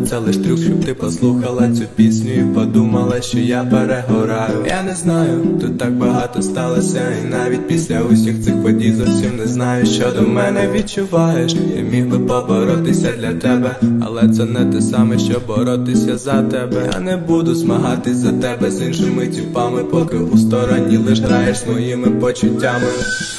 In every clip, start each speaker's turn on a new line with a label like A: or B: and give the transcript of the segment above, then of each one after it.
A: це лиш трюк, щоб ти послухала цю пісню і подумала, що я перегораю. Я не знаю, тут так багато сталося, і навіть після усіх цих подій зовсім не знаю, що до мене відчуваєш. Я міг би поборотися для тебе, але це не те саме, що боротися за тебе. Я не буду змагатись за тебе з іншими тіпами, поки у стороні лиш граєш своїми почуттями.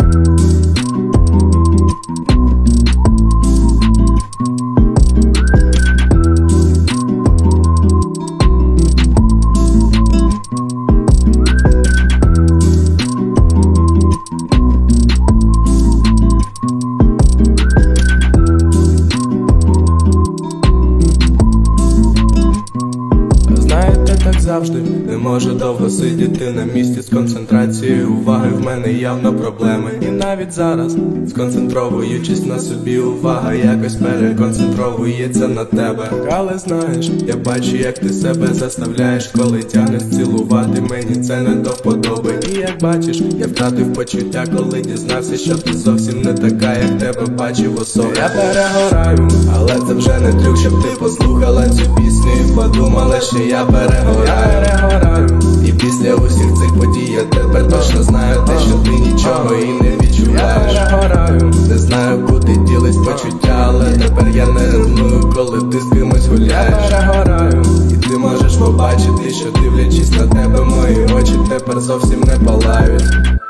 A: Завжди не можу довго сидіти на місці з концентрацією уваги. В мене явно проблеми. І навіть зараз, сконцентровуючись на собі, увага якось переконцентровується на тебе. Але знаєш, я бачу, як ти себе заставляєш, коли тягнеш цілувати, мені це не до вподоби. І як бачиш, я втратив почуття, коли дізнався, що ти зовсім не така, як тебе бачив особи. Я перегораю, але це вже не трюк, щоб ти послухала цю пісню і подумала, що я перегораю. І після усіх цих подій я тепер точно знаю те, що ти нічого і не відчуваєш. Я перегораю, не знаю, куди ділись почуття, але тепер я не ревную, коли ти з кимось гуляєш. Я перегораю, і ти можеш побачити, що дивлячись на тебе, мої очі тепер зовсім не палають.